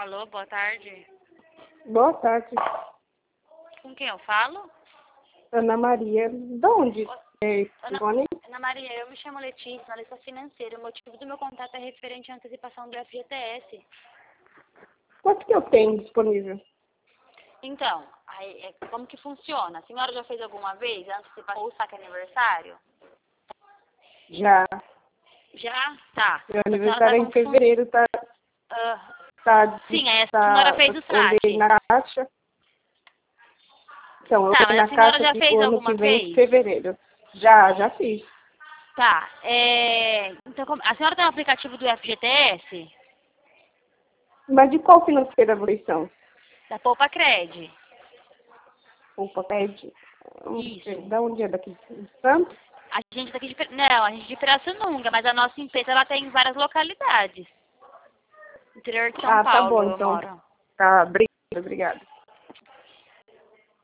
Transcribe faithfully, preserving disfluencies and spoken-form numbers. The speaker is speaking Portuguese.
Alô, boa tarde. Boa tarde, Com quem eu falo? Ana Maria. De onde é esse Ana, telefone? Ana Maria, eu me chamo Letícia, analista financeira. O motivo do meu contato é referente à antecipação do F G T S. Quanto que eu tenho disponível? Então, aí, é, como que funciona? A senhora já fez alguma vez a antecipação ou saque aniversário? Já. Já? Tá. Meu A senhora aniversário sabe é como em que funciona? fevereiro, tá? tá, sim, aí a tá senhora fez o olhei saque. na caixa. Então, eu Tá, olhei mas a na senhora caixa já que fez o ano que alguma vem, em vez? fevereiro. Já, já fiz. Tá. É, então, como- a senhora tem um aplicativo do F G T S? Mas de qual financeira vocês são? Da Poupa Cred. Opa, pede. Isso. Da onde é daqui? De Santos? A gente daqui de Pira- não, a gente de Pirassununga, mas a nossa empresa ela tem várias localidades. Interior de São Ah, tá Paulo bom, eu então. moro. Tá, obrigada, obrigada.